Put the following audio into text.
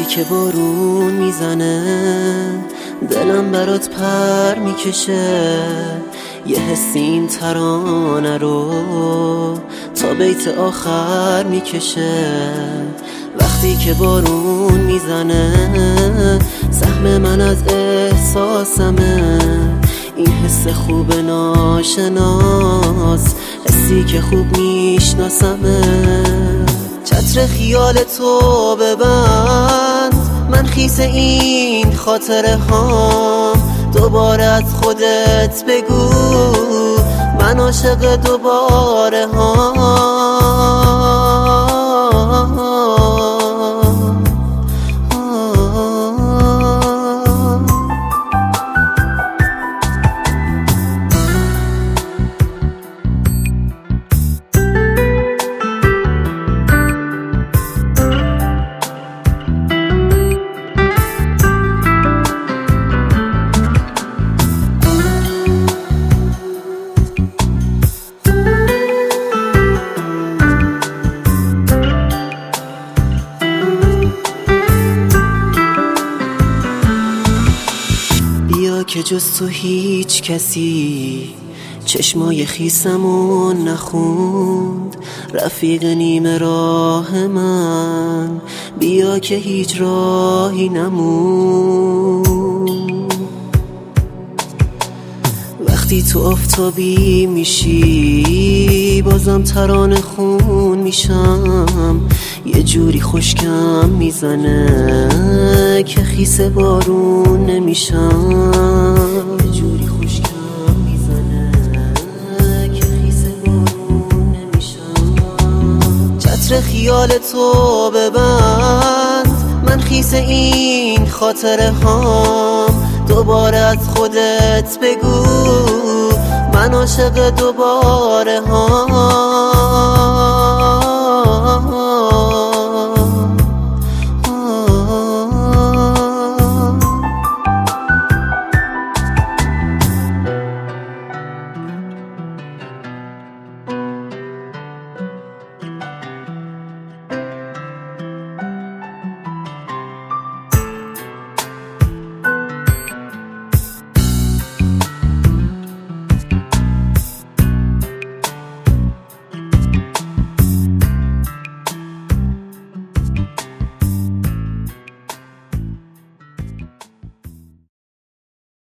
وقتی که بارون میزنه دلم برات پر میکشه، یه حسی این ترانه رو تا بیت آخر میکشه. وقتی که بارون میزنه سهم من از احساسمه، این حس خوب ناشناس، حسی که خوب میشناسمه. چتر خیال تو ببند، من خیس این خاطره هام. دوباره از خودت بگو من عاشق دوباره که جز تو هیچ کسی چشمای خیسمون نخوند. رفیق نیمه راه من، بیا که هیچ راهی نموند. وقتی تو آفتابی میشی بازم ترانه خون میشم، یه جوری خشکم میزنه که خیس بارون نمیشم. یه جوری خشکم میزنه که خیس بارون نمیشم. چتر خیال تو ببند، من خیس این خاطره هام. دوباره از خودت بگو من عاشق دوباره هام.